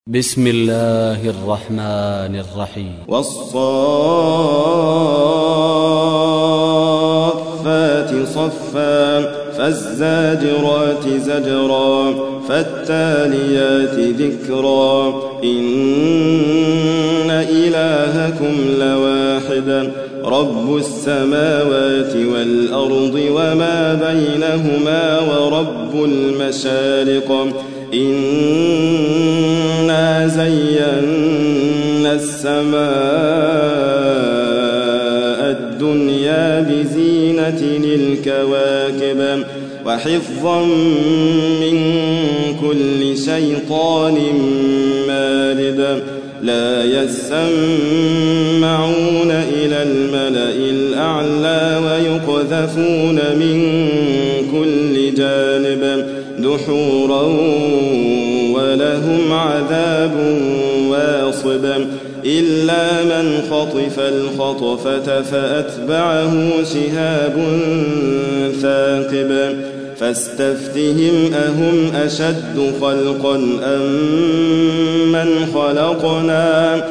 بسم الله الرحمن الرحيم. والصافات صفا فالزاجرات زجرا فالتاليات ذكرا إن إلهكم لواحد رب السماوات والأرض وما بينهما ورب المشارق إنا زينا السماء الدنيا بزينة الكواكب وحفظا من كل شيطان مارد لا يسمعون إلى الملأ الأعلى ويقذفون من كل جانب دحورا ولهم عذاب واصب إلا من خطف الخطفة فأتبعه شهاب ثاقب فاستفتهم أهم أشد خلقا أم من خلقنا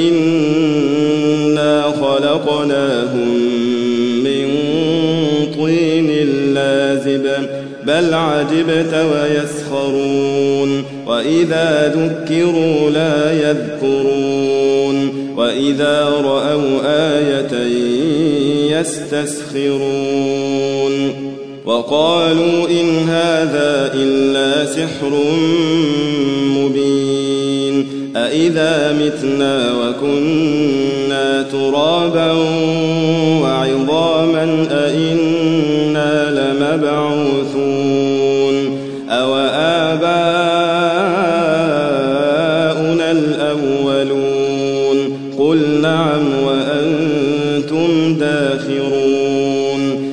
إنا خلقناهم من طين لازب بل عجبت ويسخرون وإذا ذكروا لا يذكرون وإذا رأوا آية يستسخرون وقالوا إن هذا إلا سحر مبين أإذا متنا وكنا ترابا وعظاما أإنا لمبعوثون أو آباؤنا الأولون قل نعم وأنتم داخرون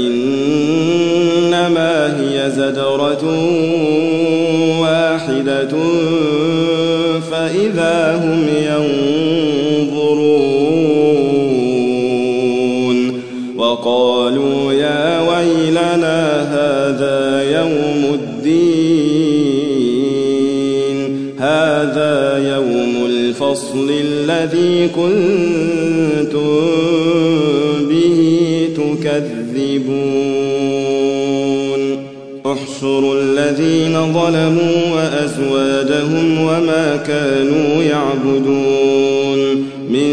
فإنما هي زجرة واحدة فإذا هم ينظرون وقالوا يا ويلنا هذا يوم الدين هذا يوم الفصل الذي كنتم به تكذبون احشروا الذين ظلموا وأزواجهم وما كانوا يعبدون من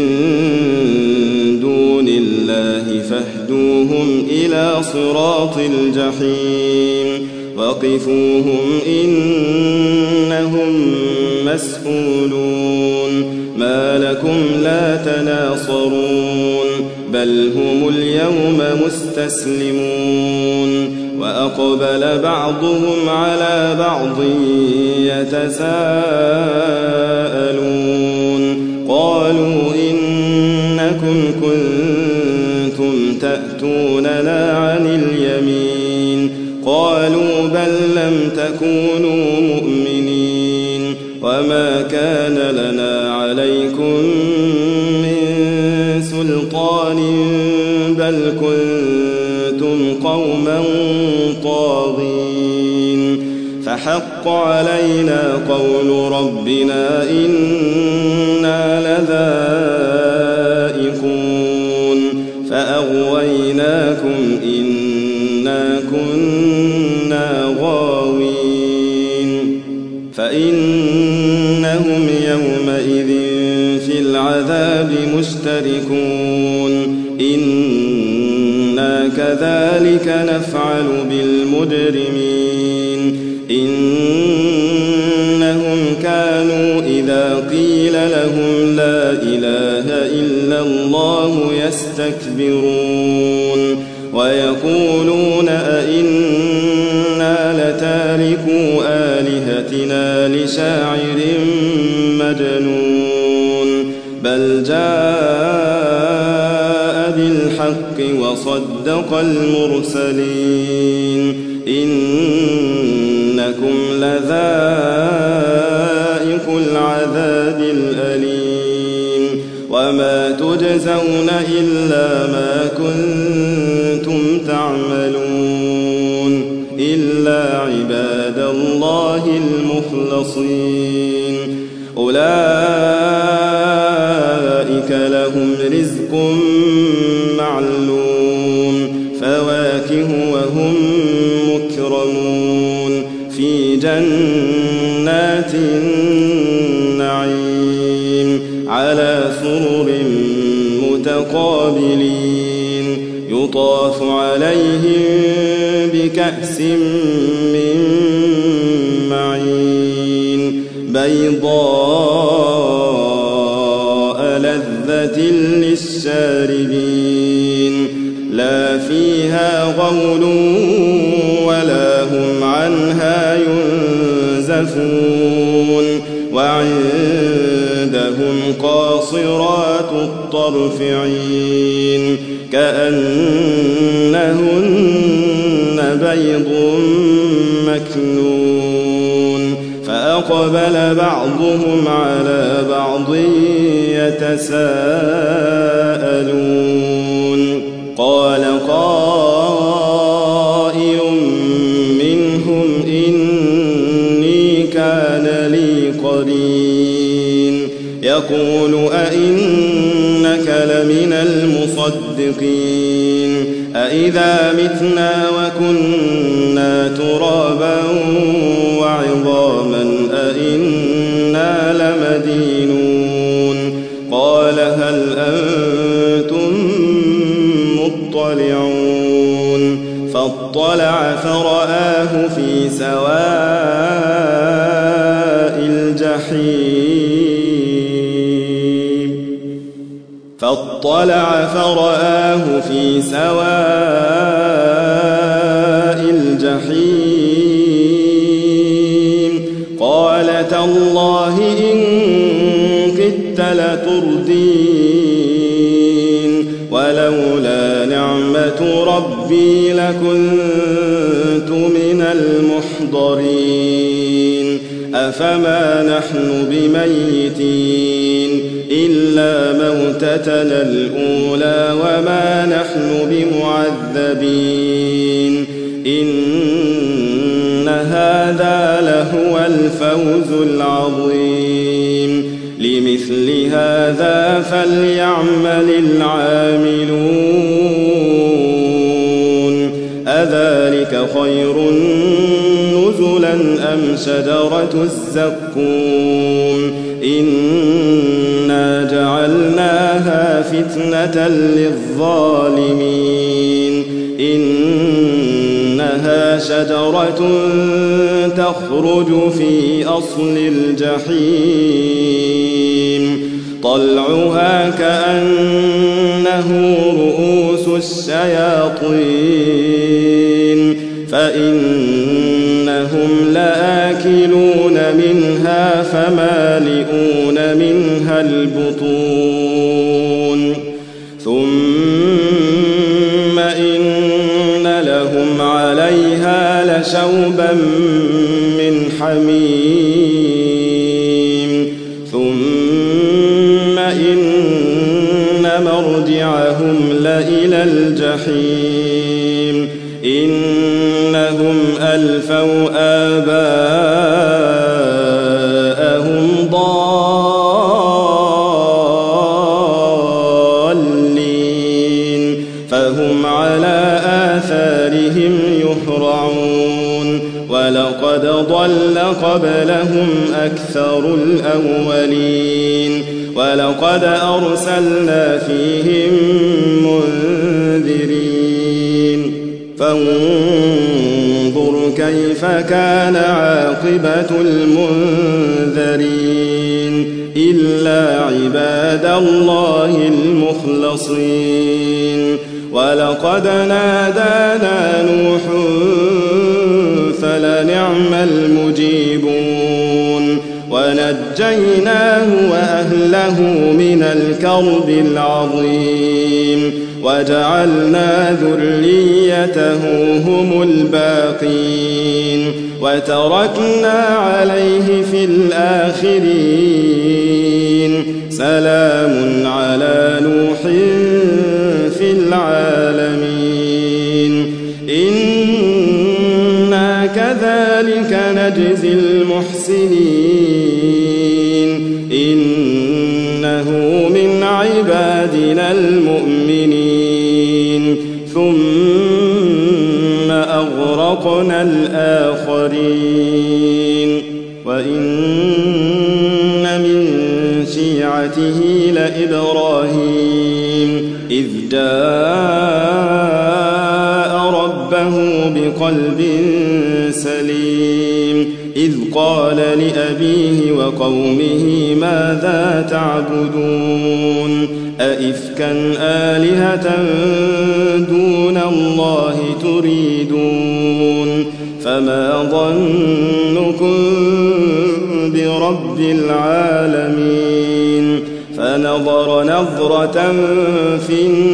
دون الله فاهدوهم إلى صراط الجحيم وقفوهم إنهم مسؤولون ما لكم لا تناصرون بل هم اليوم مستسلمون وأقبل بعضهم على بعض يتساءلون قالوا إنكم كنتم تأتوننا عن اليمين قالوا بل لم تكونوا مؤمنين وما كان لنا عليكم من سلطان بل كنتم قوما طاغين فحق علينا قول ربنا إنا لذائقون فأغويناكم إنا كنا غاوين فإنهم يومئذ في العذاب مشتركون إنا كذلك نفعل بالمجرمين إنهم كانوا إذا قيل لهم لا إله إلا الله يستكبرون ويقولون أئنا لتاركو آلهتنا لشاعر مجنون بل جاء بالحق وصدق المرسلين إنكم لذائق العذاب الأليم وما تجزون إلا ما كنتم تعملون إلا عباد الله المخلصين أولئك لهم رزق معلوم فواكه وهم مكرمون في جنات النعيم على سرر متقابلين يطاف عليهم بكأس من معين بيضاء لذة للشاربين لا فيها غول ولا هم عنها ينزفون وعندهم قاصرات الطرف عين كأنهن بيض مكنون فأقبل بعضهم على بعض يتساءلون قال قائل منهم إني كان لي قرين يقول أئنك لمن المصدقين أئذا متنا وكنا ترابا وعظاما أئنا لمدينون قال هل أنتم مطلعون فاطلع فرآه في سواء الجحيم قال تالله إن كدت لتردين ولولا نعمة ربي لكنت من المحضرين أفما نحن بميتين إلا موتتنا الأولى وما نحن بمعذبين إن هذا لهو الفوز العظيم لمثل هذا فليعمل العاملون أذلك خير نزلا أم شجرة الزقوم إنا جعلناها فتنة للظالمين إنها شجرة تخرج في أصل الجحيم طلعها كأنه رؤوس الشياطين فإنهم لآكلون منها فمالئون منها البطون ثم إن لهم عليها لشوبا من حميم ثم إن مرجعهم لإلى الجحيم إنهم ألفوا آباءهم ضالين فهم على آثارهم يهرعون ولقد ضل قبلهم أكثر الأولين ولقد أرسلنا فيهم منذرين فانظر كيف كان عاقبة المنذرين إلا عباد الله المخلصين ولقد نادانا نوح فلنعم المجيبون ونجيناه وأهله من الكرب العظيم وجعلنا ذريته هم الباقين وتركنا عليه في الآخرين سلام على نوح في العالمين إنا كذلك نجزي المحسنين إنه من عبادنا المؤمنين ثم أغرقنا الآخرين وإن من شيعته لإبراهيم إذ جاء ربه بقلب سليم إذ قال لأبيه وقومه ماذا تعبدون أئفكا آلهة دون الله تريدون فما ظنكم برب العالمين فنظر نظرة في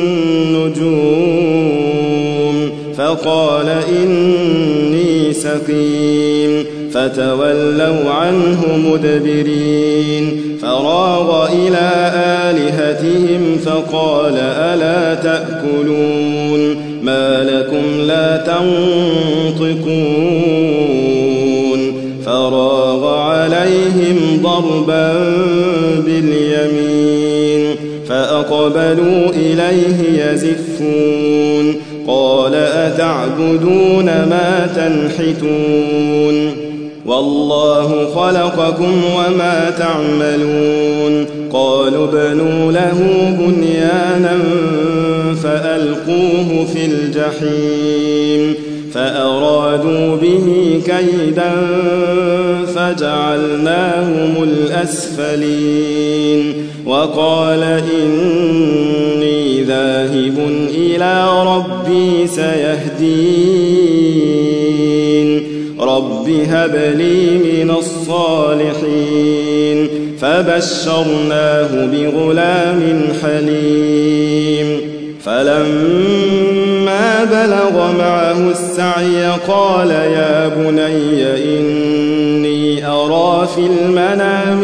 النجوم فقال إني سقيم فتولوا عنه مدبرين فراغ إلى آلهتهم فقال ألا تأكلون ما لكم لا تنطقون فراغ عليهم ضربا باليمين فأقبلوا إليه يزفون قال أتعبدون ما تنحتون والله خلقكم وما تعملون قالوا ابنوا له بنيانا فألقوه في الجحيم فأرادوا به كيدا فجعلناهم الأسفلين وقال إني ذاهب إلى ربي سيهدين رب هب لي من الصالحين فبشرناه بغلام حليم فلما بلغ معه السعي قال يا بني إني أرى في المنام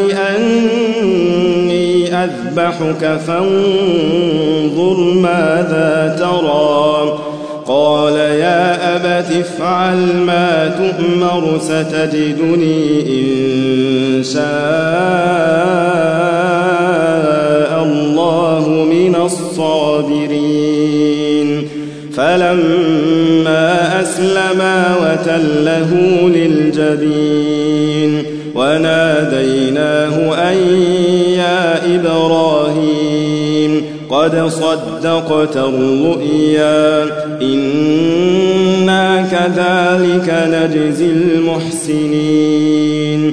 أني أذبحك فانظر ماذا ترى قال يا أبت افعل ما تؤمر ستجدني إن شاء الله من الصابرين فلما أسلما وتله للجبين وناديناه أن يا إبراهيم قد صدقت الرؤيا إنا كذلك نجزي المحسنين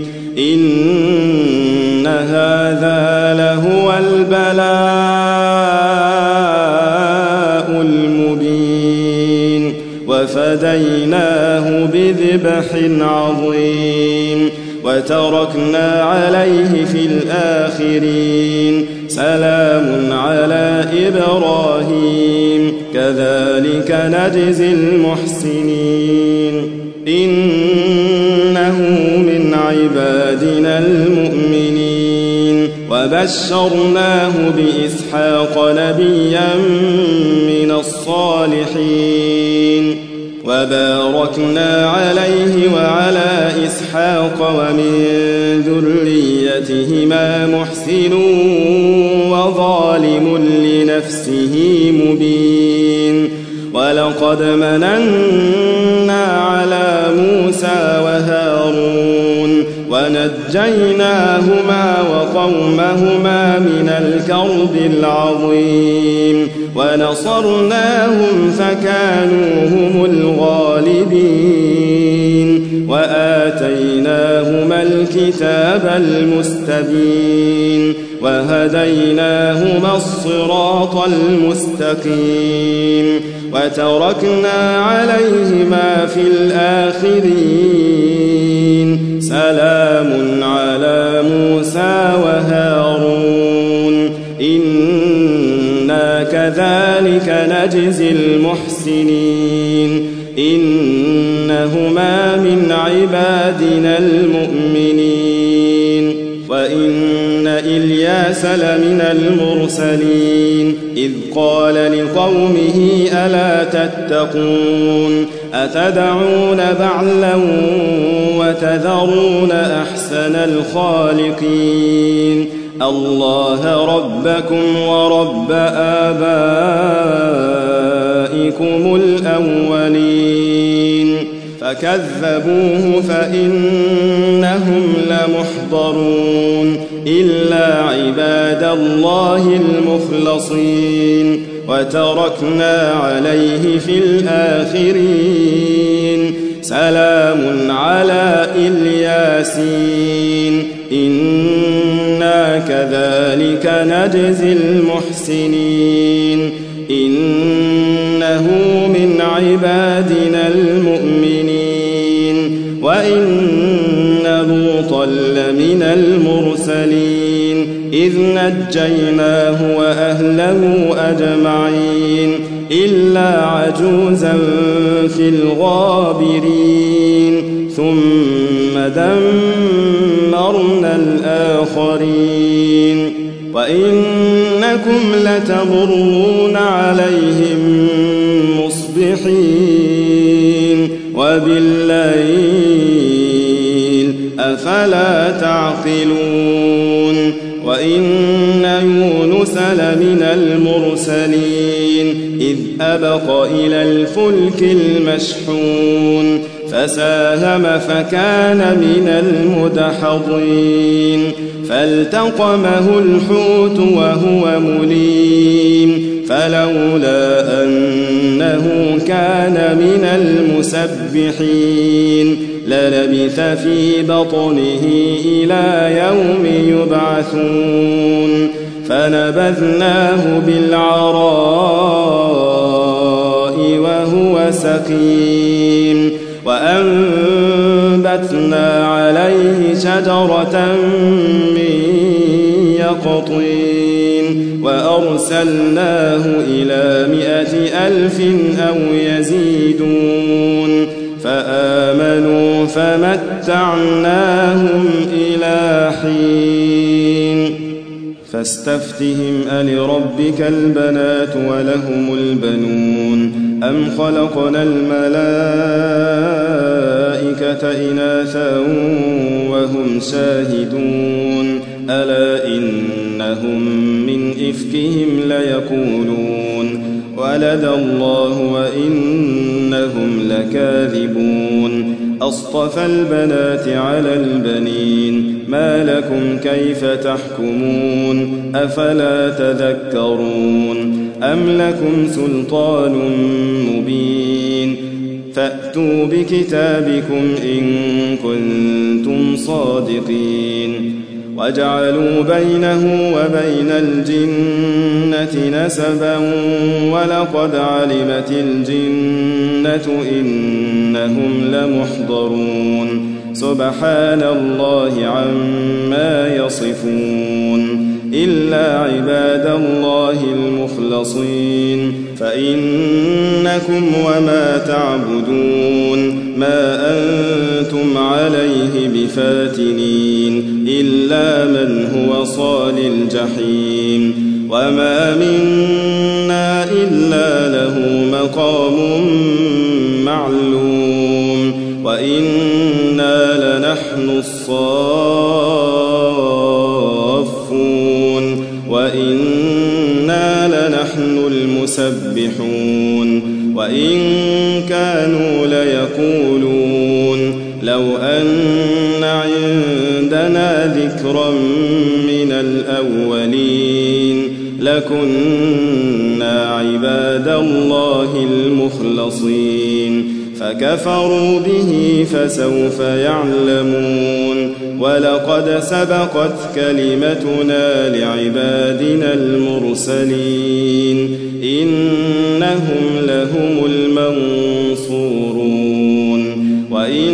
إن هذا لهو البلاء المبين وفديناه بذبح عظيم وتركنا عليه في الآخرين سلام على إبراهيم كذلك نجزي المحسنين إنه من عبادنا المؤمنين وبشرناه بإسحاق نبيا من الصالحين وباركنا عليه وعلى إسحاق ومن ذريتهما محسن وظالم لنفسه مبين ولقد مننا على موسى وهارون ونجيناهما وقومهما من الكرب العظيم ونصرناهم فكانوا هم الغالبين وآتيناهما الكتاب المستبين وهديناهما الصراط المستقيم وتركنا عليهما في الآخرين سلام على موسى وهارون إنا كذلك نجزي المحسنين إنهما من عبادنا المؤمنين وإن إلياس لمن المرسلين إذ قال لقومه ألا تتقون أتدعون بعلا وتذرون أحسن الخالقين الله ربكم ورب آبائكم الأولين فكذبوه فإنهم لمحضرون إلا عباد الله المخلصين وتركنا عليه في الآخرين سلام على الياسين إنا كذلك نجزي المحسنين إنه من عبادنا المؤمنين وإن لوطا لمن المرسلين إذ نجيناه وأهله أجمعين إلا عجوزا في الغابرين ثم دمرنا الآخرين وإنكم لتمرون عليهم مصبحين وبالليل أفلا تعقلون وإن يونس لمن المرسلين إذ أبق إلى الفلك المشحون فساهم فكان من المدحضين فالتقمه الحوت وهو مليم فلولا أنه كان من المسبحين للبث في بطنه إلى يوم يبعثون فنبذناه بالعراء وهو سقيم وأنبتنا عليه شجرة من يقطين وأرسلناه إلى 100,000 أو يزيدون فآمنوا فمتعناهم إلى حين فاستفتهم ألربك البنات ولهم البنون أم خلقنا الملائكة إناثا وهم شاهدون ألا إنهم من إفكهم ليقولون ولد الله وإنهم لكاذبون أصطفى البنات على البنين ما لكم كيف تحكمون أفلا تذكرون أم لكم سلطان مبين فأتوا بكتابكم إن كنتم صادقين وجعلوا بينه وبين الجنة نسبا ولقد علمت الجنة إنهم لمحضرون سبحان الله عما يصفون إلا عباد الله المخلصين فإنكم وما تعبدون ما أنتم عليه بفاتنين إلا من هو صال الجحيم وما منا إلا له مقام معلوم وإنا لنحن الصافون وإنا لنحن المسبحون وإن كانوا ليقولون لو أن عندنا ذكرا من الأولين لكنا عباد الله المخلصين فكفروا به فسوف يعلمون ولقد سبقت كلمتنا لعبادنا المرسلين إنهم لهم المنصورون وإن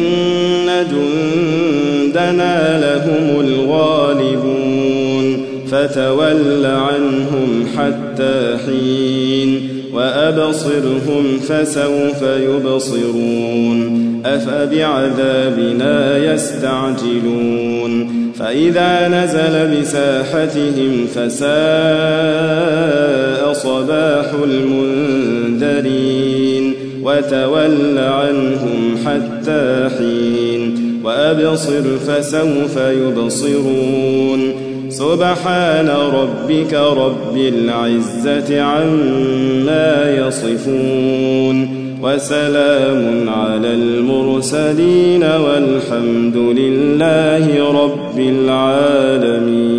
جندنا لهم الغالبون فتول عنهم حتى حين وأبصرهم فسوف يبصرون أفبعذابنا يستعجلون فإذا نزل بساحتهم فساء صباح المنذرين وتول عنهم حتى حين وأبصر فسوف يبصرون سبحان ربك رب العزة عما يصفون وسلام على المرسلين والحمد لله رب العالمين.